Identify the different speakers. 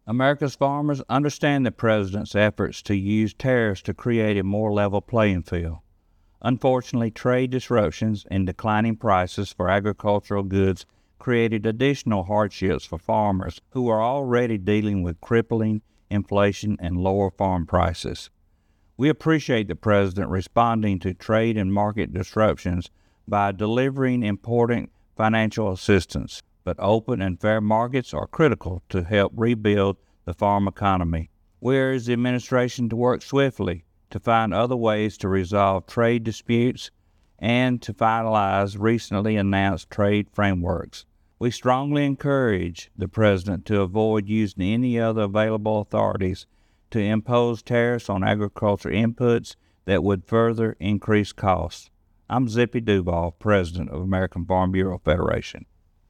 Speaker 1: America's farmers understand the President's efforts to use tariffs to create a more level playing field. Unfortunately, trade disruptions and declining prices for agricultural goods created additional hardships for farmers who are already dealing with crippling inflation and lower farm prices. We appreciate the President responding to trade and market disruptions by delivering important financial assistance, but open and fair markets are critical to help rebuild the farm economy. We urge the administration to work swiftly to find other ways to resolve trade disputes and to finalize recently announced trade frameworks. We strongly encourage the President to avoid using any other available authorities to impose tariffs on agriculture inputs that would further increase costs. I'm Zippy Duval, President of American Farm Bureau Federation.